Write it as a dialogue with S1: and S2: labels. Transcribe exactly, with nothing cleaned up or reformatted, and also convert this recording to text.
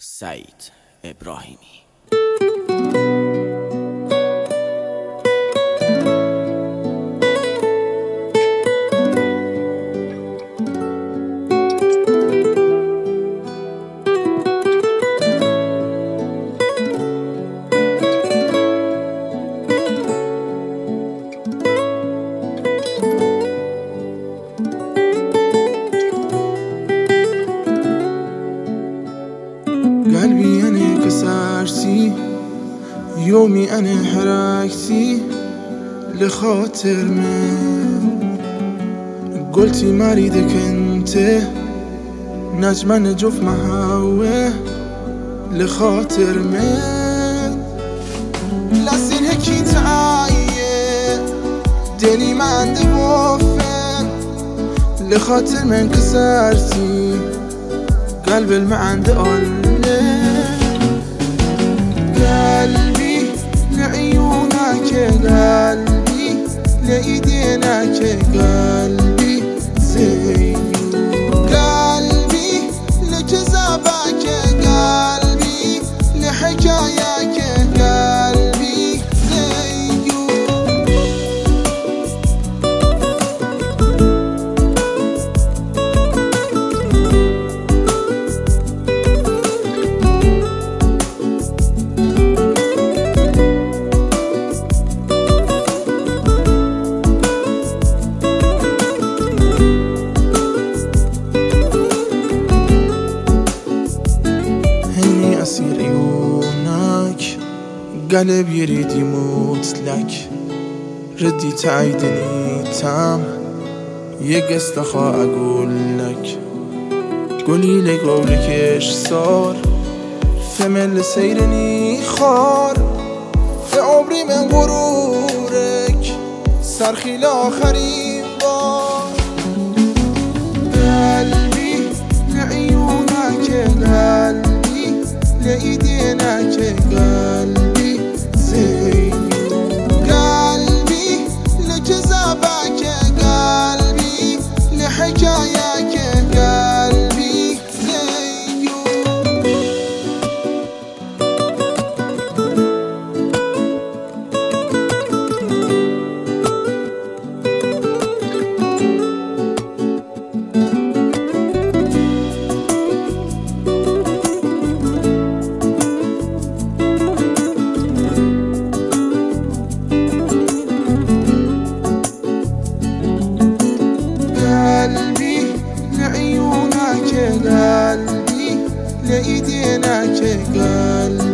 S1: سعید ابراهیمی.
S2: قلبي أنا كسرتي يومي أنا حركتي لخاطر من قلتي ما ريدك انت نجمة نجوف محاوة لخاطر من لسين هكي تعاية دلي ما عندي وفن لخاطر من كسرتي قلب ما عنده قلة قلبي لعيونك قلبي لإيدينك قلبي زي قلبي لجذابك قلبي لحكاياك قلبي زي أسير عيونك قلب يريد يموت لك ردي تعيدني تام يقست أخا أقول لك قولي لي قولك إيش صار فمل سيرني خار في عمري من غرورك صرخي لآخرين بار قلبي لعيونك قلبي لإيدينك قلبي زي قلبي لجذابك قلبي لحكاياك قلبي زي قلبي لعيونك قلبي لإيدينك قلبي